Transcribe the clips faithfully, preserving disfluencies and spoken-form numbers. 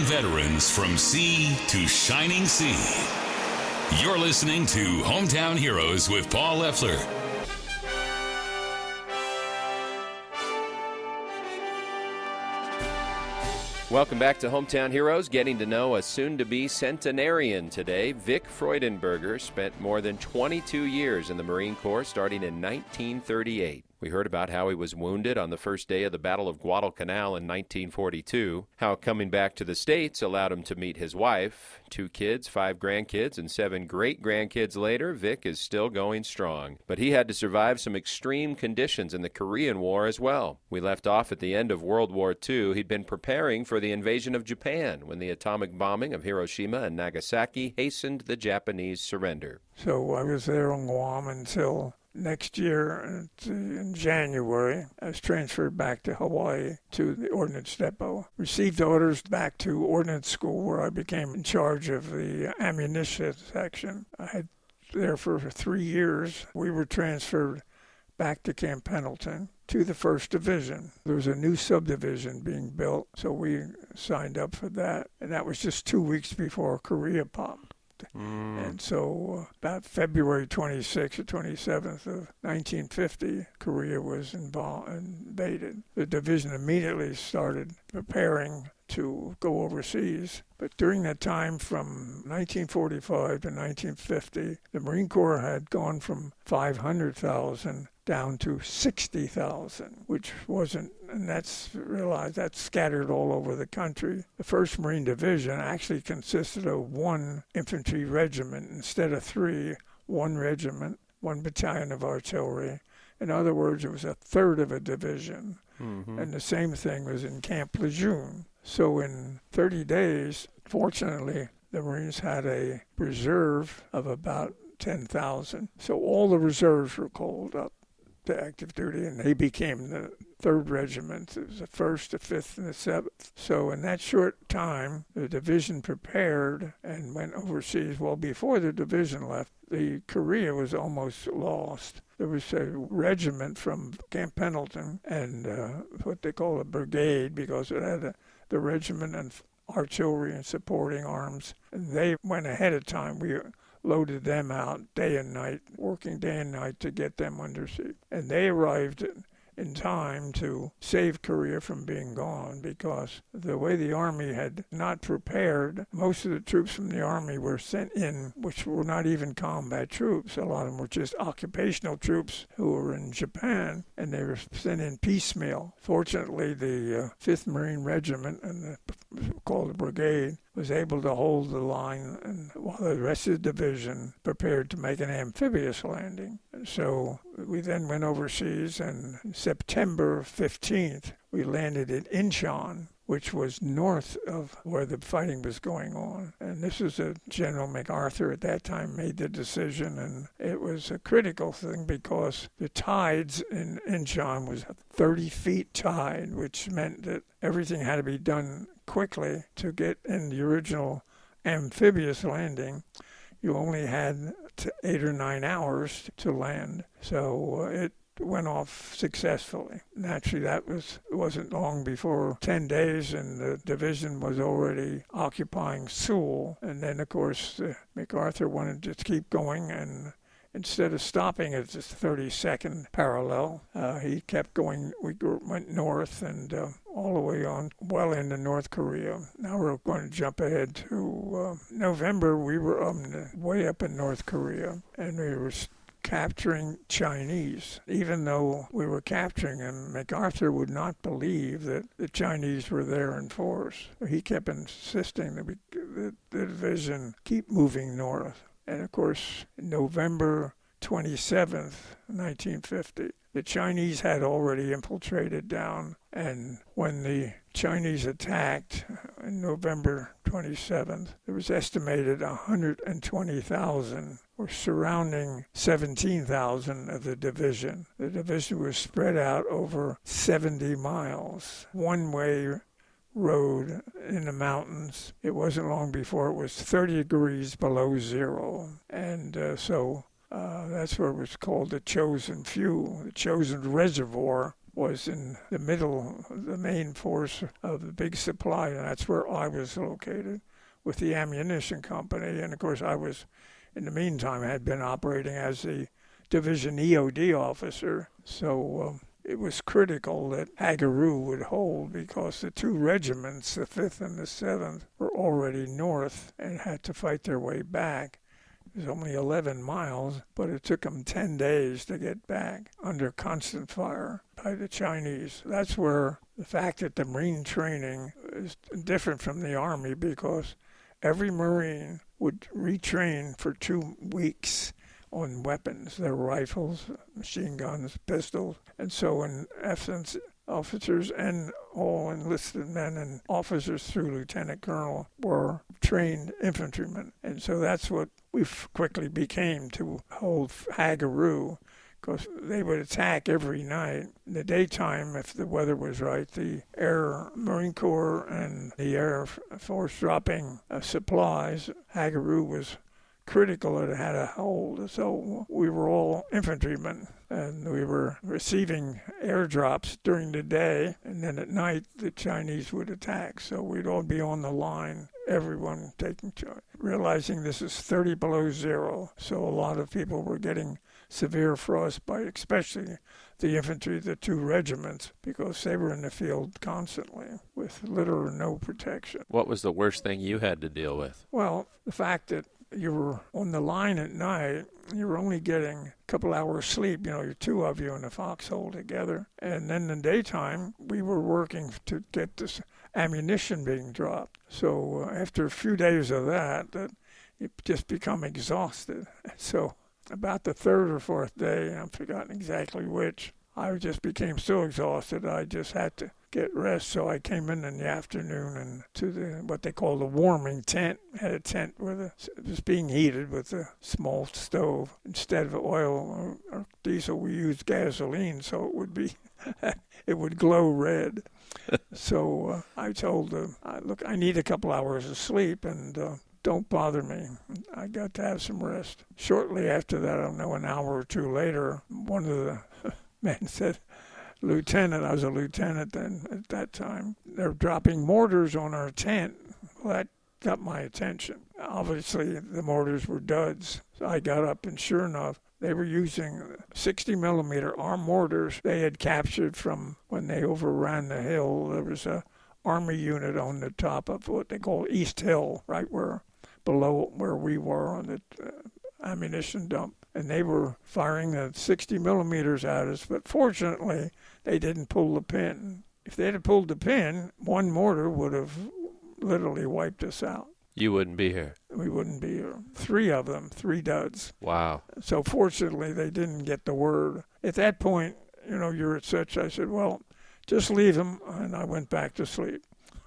veterans from sea to shining sea. You're listening to Hometown Heroes with Paul Leffler. Welcome back to Hometown Heroes, getting to know a soon-to-be centenarian today. Vic Freudenberger spent more than twenty-two years in the Marine Corps, starting in nineteen thirty-eight. We heard about how he was wounded on the first day of the Battle of Guadalcanal in nineteen forty-two, how coming back to the States allowed him to meet his wife, two kids, five grandkids, and seven great-grandkids later. Vic is still going strong. But he had to survive some extreme conditions in the Korean War as well. We left off at the end of World War Two. He'd been preparing for the invasion of Japan when the atomic bombing of Hiroshima and Nagasaki hastened the Japanese surrender. So I was there on Guam until next year, in January. I was transferred back to Hawaii to the Ordnance Depot. Received orders back to Ordnance School, where I became in charge of the ammunition section. I had there for three years. We were transferred back to Camp Pendleton to the first Division. There was a new subdivision being built, so we signed up for that. And that was just two weeks before Korea popped. Mm. And so uh, about February twenty-sixth or twenty-seventh of nineteen fifty, Korea was involved, invaded. The division immediately started preparing to go overseas. But during that time, from nineteen forty-five to nineteen fifty, the Marine Corps had gone from five hundred thousand down to sixty thousand, which wasn't, and that's realized that's scattered all over the country. The first Marine Division actually consisted of one infantry regiment instead of three, one regiment, one battalion of artillery. In other words, it was a third of a division. Mm-hmm. And the same thing was in Camp Lejeune. So in thirty days, fortunately, the Marines had a reserve of about ten thousand. So all the reserves were called up to active duty, and they became the third regiment. It was the first, the fifth, and the seventh. So in that short time, the division prepared and went overseas. Well, before the division left, the Korea was almost lost. There was a regiment from Camp Pendleton and uh, what they call a brigade, because it had a, the regiment and artillery and supporting arms. And they went ahead of time. We loaded them out day and night, working day and night to get them under siege. And they arrived in time to save Korea from being gone, because the way the Army had not prepared, most of the troops from the Army were sent in, which were not even combat troops. A lot of them were just occupational troops who were in Japan, and they were sent in piecemeal. Fortunately, the uh, fifth Marine Regiment, and the, called the brigade, was able to hold the line, and while the rest of the division prepared to make an amphibious landing. And so we then went overseas, and September fifteenth, we landed at Incheon, which was north of where the fighting was going on. And this was a General MacArthur at that time made the decision, and it was a critical thing because the tides in Incheon was thirty feet tide, which meant that everything had to be done quickly to get in the original amphibious landing. You only had eight or nine hours to land, so uh, it went off successfully. Naturally, that was wasn't long before ten days, and the division was already occupying Sewell. And then, of course, uh, MacArthur wanted to keep going, and instead of stopping at the thirty-second parallel, uh, he kept going. We went north and uh, all the way on, well into North Korea. Now we're going to jump ahead to uh, November. We were um, way up in North Korea, and we were capturing Chinese. Even though we were capturing them, MacArthur would not believe that the Chinese were there in force. He kept insisting that we, the, the division keep moving north. And of course, November twenty-seventh, nineteen fifty, the Chinese had already infiltrated down. And when the Chinese attacked on November twenty-seventh, there was estimated one hundred twenty thousand were surrounding seventeen thousand of the division. The division was spread out over seventy miles, one-way road in the mountains. It wasn't long before it was thirty degrees below zero. And uh, so uh, that's what was called the chosen few, the chosen reservoir. was in the middle, the main force of the big supply, and that's where I was located with the ammunition company. And of course, I was, in the meantime, had been operating as the division E O D officer. So um, it was critical that Hagaru would hold because the two regiments, the fifth and the seventh, were already north and had to fight their way back. It was only eleven miles, but it took them ten days to get back under constant fire by the Chinese. That's where the fact that the Marine training is different from the Army, because every Marine would retrain for two weeks on weapons, their rifles, machine guns, pistols. And so in essence, officers and all enlisted men and officers through lieutenant colonel were trained infantrymen. And so that's what we quickly became to hold Hagaru, because they would attack every night. In the daytime, if the weather was right, the Air Marine Corps and the Air Force dropping uh, supplies, Hagaru was critical that it had a hold. So we were all infantrymen, and we were receiving airdrops during the day, and then at night the Chinese would attack. So we'd all be on the line, everyone taking charge, realizing this is thirty below zero. So a lot of people were getting severe frostbite, especially the infantry, the two regiments, because they were in the field constantly with little or no protection. What was the worst thing you had to deal with? Well, the fact that you were on the line at night, you were only getting a couple hours sleep, you know, you're two of you in the foxhole together. And then in the daytime, we were working to get this ammunition being dropped. So uh, after a few days of that, that you just become exhausted. So about the third or fourth day, I've forgotten exactly which, I just became so exhausted I just had to get rest. So I came in in the afternoon and to the what they call the warming tent. Had a tent where the, it was being heated with a small stove. Instead of oil or, or diesel, we used gasoline, so it would be it would glow red. So uh, I told them, look, I need a couple hours of sleep, and uh, don't bother me. I got to have some rest. Shortly after that, I don't know, an hour or two later, one of the men said, Lieutenant, I was a lieutenant then at that time, they're dropping mortars on our tent. Well, that got my attention. Obviously, the mortars were duds. So I got up, and sure enough, they were using sixty millimeter arm mortars they had captured from when they overran the hill. There was a Army unit on the top of what they call East Hill, right where below where we were on the uh, ammunition dump. And they were firing the sixty millimeters at us, but fortunately, they didn't pull the pin. If they had pulled the pin, one mortar would have literally wiped us out. You wouldn't be here. We wouldn't be here. Three of them, three duds. Wow. So fortunately, they didn't get the word. At that point, you know, you're at such, I said, well, just leave them, and I went back to sleep.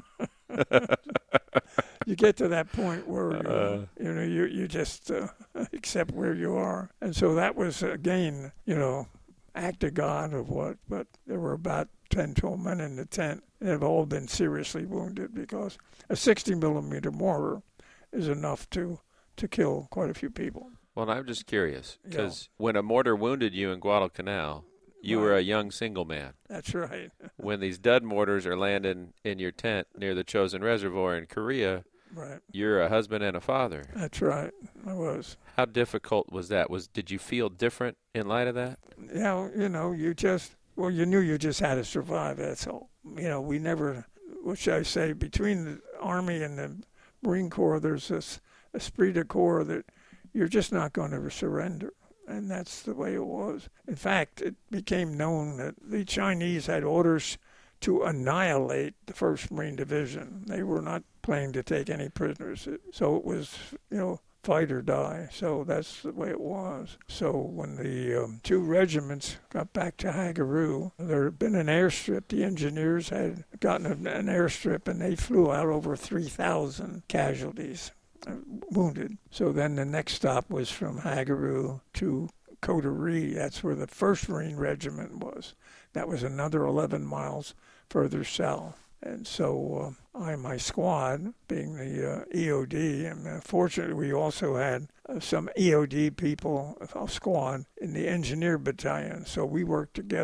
You get to that point where you, uh, you know you you just uh, accept where you are, and so that was again, you know, act of God of what. But there were about ten, twelve men in the tent that have all been seriously wounded, because a sixty millimeter mortar is enough to to kill quite a few people. Well, I'm just curious, because yeah. when a mortar wounded you in Guadalcanal, you right. were a young single man. That's right. When these dud mortars are landing in your tent near the Chosin Reservoir in Korea, right. You're a husband and a father. That's right. I was. How difficult was that? Was did you feel different in light of that? Yeah, you know, you just, well, you knew you just had to survive, that's all. You know, we never, what should I say, between the Army and the Marine Corps, there's this esprit de corps that you're just not going to surrender. And that's the way it was. In fact, it became known that the Chinese had orders to annihilate the first Marine Division. They were not planning to take any prisoners. So it was, you know, fight or die. So that's the way it was. So when the um, two regiments got back to Hagaru, there had been an airstrip. The engineers had gotten an, an airstrip, and they flew out over three thousand casualties. Wounded. So then the next stop was from Hagaru to Coterie. That's where the first Marine Regiment was. That was another eleven miles further south. And so uh, I and my squad, being the uh, E O D, and uh, fortunately we also had uh, some E O D people, a squad, in the engineer battalion. So we worked together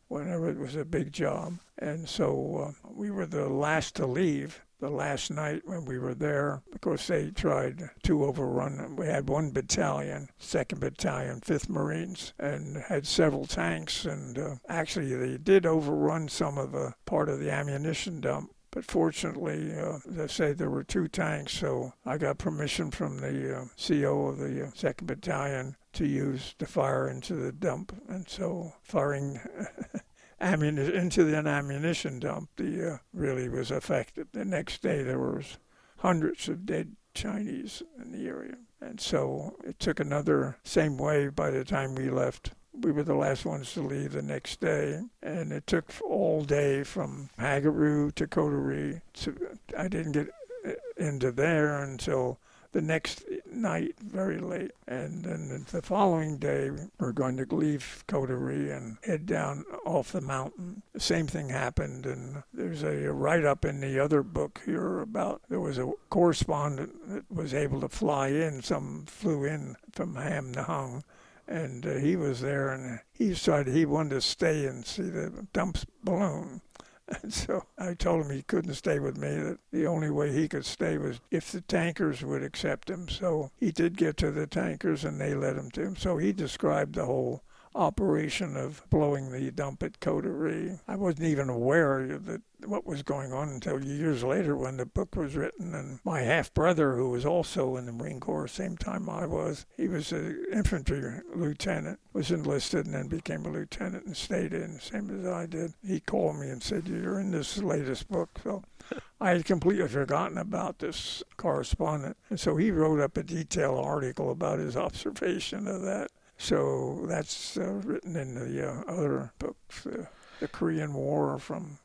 whenever it was a big job. And so uh, we were the last to leave. The last night when we were there, of course, they tried to overrun them. We had one battalion, second Battalion, fifth Marines, and had several tanks. And uh, actually, they did overrun some of the part of the ammunition dump. But fortunately, uh, as I say, there were two tanks, so I got permission from the uh, C O of the uh, second Battalion to use to fire into the dump. And so firing Ammuni- into the ammunition dump, the uh, really was effective. The next day, there was hundreds of dead Chinese in the area. And so it took another same way by the time we left. We were the last ones to leave the next day, and it took all day from Hagaru to Coterie. To, I didn't get into there until the next night, very late. And then the following day, we're going to leave Coterie and head down off the mountain. The same thing happened, and there's a write-up in the other book here about there was a correspondent that was able to fly in. Some flew in from Ham Nahung, and uh, he was there, and he decided he wanted to stay and see the dumps balloon. And so I told him he couldn't stay with me, that the only way he could stay was if the tankers would accept him. So he did get to the tankers, and they let him to him. So he described the whole operation of blowing the dump at Coterie. I wasn't even aware of that what was going on until years later when the book was written. And my half-brother, who was also in the Marine Corps same time I was, he was an infantry lieutenant, was enlisted and then became a lieutenant and stayed in, same as I did. He called me and said, "You're in this latest book." So I had completely forgotten about this correspondent. And so he wrote up a detailed article about his observation of that. So that's uh, written in the uh, other books, uh, the Korean War from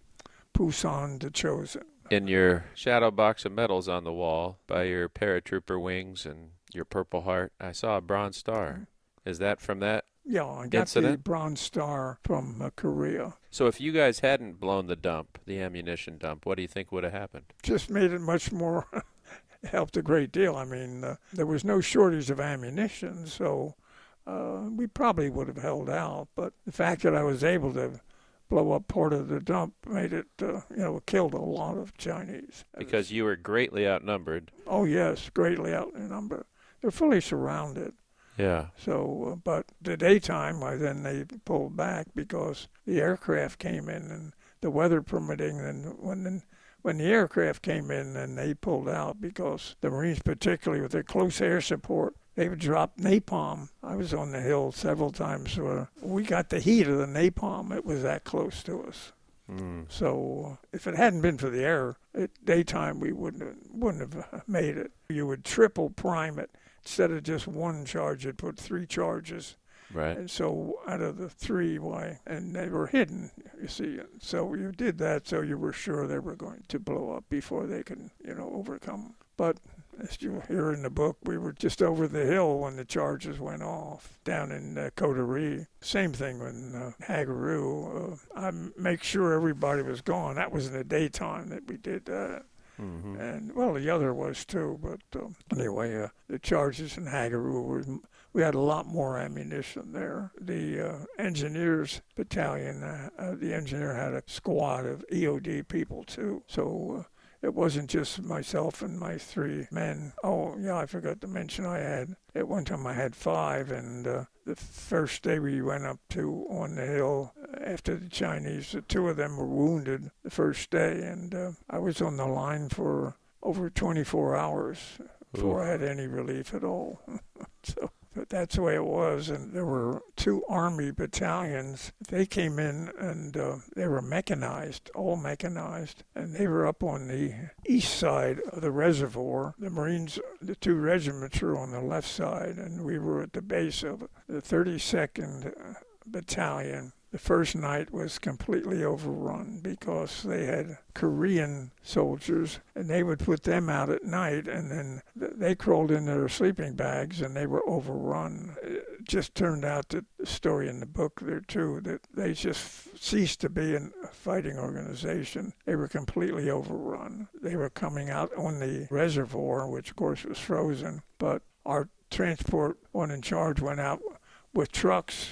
Pusan to Chosin. In your shadow box of medals on the wall, by your paratrooper wings and your Purple Heart, I saw a Bronze Star. Is that from that Yeah, I got incident? the Bronze Star from uh, Korea. So if you guys hadn't blown the dump, the ammunition dump, what do you think would have happened? Just made it much more, helped a great deal. I mean, uh, there was no shortage of ammunition, so uh, we probably would have held out. But the fact that I was able to blow up part of the dump made it, uh, you know, killed a lot of Chinese. Because you were greatly outnumbered. Oh, yes, greatly outnumbered. They're fully surrounded. Yeah. So, uh, but the daytime, I then they pulled back because the aircraft came in and the weather permitting. And when the, when the aircraft came in, then they pulled out because the Marines, particularly with their close air support, they would drop napalm. I was on the hill several times where we got the heat of the napalm. It was that close to us. Mm. So uh, if it hadn't been for the air, at daytime we wouldn't have, wouldn't have made it. You would triple prime it. Instead of just one charge, you'd put three charges. Right. And so out of the three, why, and they were hidden, you see. So you did that so you were sure they were going to blow up before they could, you know, overcome. But as you hear in the book, we were just over the hill when the charges went off down in uh, Coterie. Same thing when uh, Hagaru. Uh, I make sure everybody was gone. That was in the daytime that we did that. Mm-hmm. And, well, the other was too. But uh, anyway, uh, the charges in Hagaru were, we had a lot more ammunition there. The uh, engineers battalion, uh, uh, the engineer had a squad of E O D people too. So uh, it wasn't just myself and my three men. Oh, yeah, I forgot to mention I had, at one time I had five, and uh, the first day we went up to on the hill after the Chinese, the two of them were wounded the first day, and uh, I was on the line for over twenty-four hours before Ooh. I had any relief at all. So, but that's the way it was, and there were two Army battalions. They came in, and uh, they were mechanized, all mechanized, and they were up on the east side of the reservoir. The Marines, the two regiments were on the left side, and we were at the base of the thirty-second Battalion. The first night was completely overrun because they had Korean soldiers, and they would put them out at night, and then they crawled in their sleeping bags, and they were overrun. It just turned out that the story in the book there, too, that they just ceased to be a fighting organization. They were completely overrun. They were coming out on the reservoir, which, of course, was frozen, but our transport one in charge went out with trucks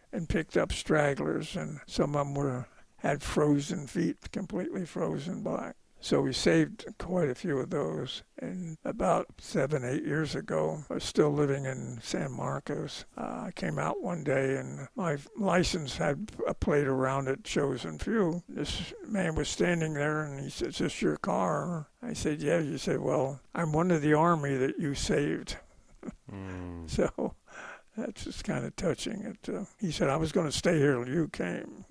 and picked up stragglers, and some of them were had frozen feet, completely frozen black. So we saved quite a few of those. And about seven, eight years ago, I was still living in San Marcos. Uh, I came out one day, and my license had a plate around it, chosen few. This man was standing there, and he said, "Is this your car?" I said, "Yeah." He said, "Well, I'm one of the Army that you saved." Mm. So that's just kind of touching. It. Uh, he said, "I was going to stay here till you came."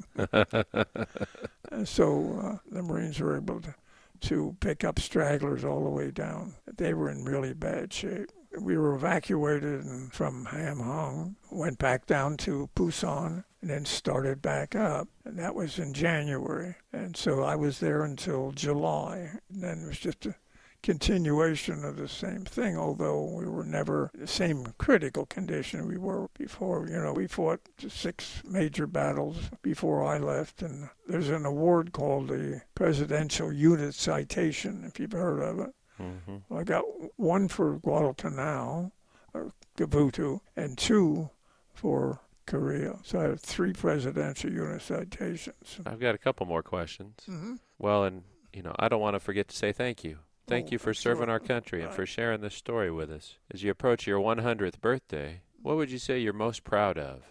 So uh, the Marines were able to to pick up stragglers all the way down. They were in really bad shape. We were evacuated from Ham Hung, went back down to Pusan, and then started back up. And that was in January. And so I was there until July. And then it was just a continuation of the same thing, although we were never in the same critical condition we were before. You know, we fought six major battles before I left, and there's an award called the Presidential Unit Citation, if you've heard of it. Mm-hmm. Well, I got one for Guadalcanal, or Gavutu, and two for Korea. So I have three Presidential Unit Citations. I've got a couple more questions. Mm-hmm. Well, and, you know, I don't want to forget to say thank you. Thank you for serving our country and for sharing this story with us. As you approach your one hundredth birthday, what would you say you're most proud of?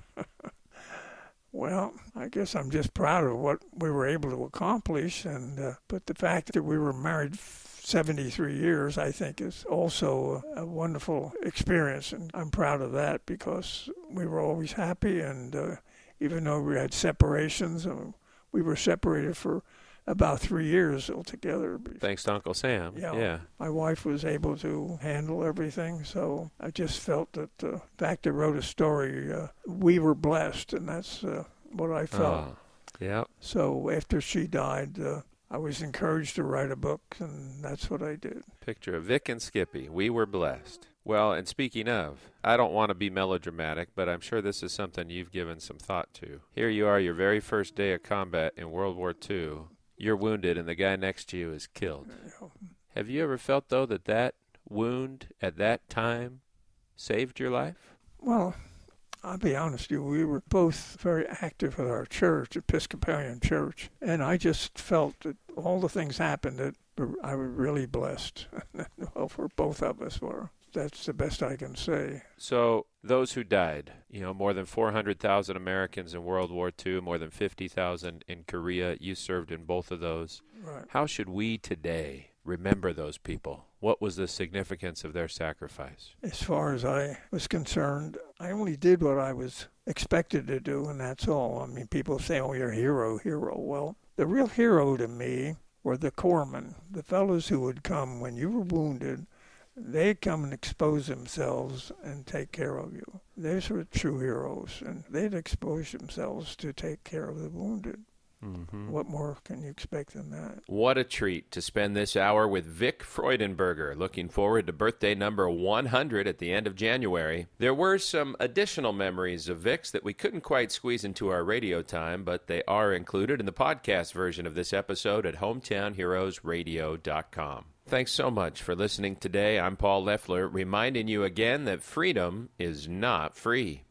Well, I guess I'm just proud of what we were able to accomplish. And uh, but the fact that we were married seventy-three years, I think, is also a, a wonderful experience. And I'm proud of that because we were always happy. And uh, even though we had separations, uh, we were separated for about three years altogether. Thanks to Uncle Sam. Yeah, yeah. My wife was able to handle everything, so I just felt that uh, the fact I wrote a story, uh, we were blessed, and that's uh, what I felt. Oh, yeah. So after she died, uh, I was encouraged to write a book, and that's what I did. Picture of Vic and Skippy. We were blessed. Well, and speaking of, I don't want to be melodramatic, but I'm sure this is something you've given some thought to. Here you are, your very first day of combat in World War Two. You're wounded, and the guy next to you is killed. Have you ever felt, though, that that wound at that time saved your life? Well, I'll be honest with you. We were both very active at our church, Episcopalian church, and I just felt that all the things happened that I was really blessed. Well, for both of us were. That's the best I can say. So those who died, you know, more than four hundred thousand Americans in World War Two, more than fifty thousand in Korea. You served in both of those. Right. How should we today remember those people? What was the significance of their sacrifice? As far as I was concerned, I only did what I was expected to do, and that's all. I mean, people say, oh, you're a hero, hero. Well, the real hero to me were the corpsmen, the fellows who would come when you were wounded. They'd come and expose themselves and take care of you. Those were true heroes, and they'd expose themselves to take care of the wounded. Mm-hmm. What more can you expect than that? What a treat to spend this hour with Vic Freudenberger. Looking forward to birthday number one hundred at the end of January. There were some additional memories of Vic's that we couldn't quite squeeze into our radio time, but they are included in the podcast version of this episode at hometown heroes radio dot com. Thanks so much for listening today. I'm Paul Leffler, reminding you again that freedom is not free.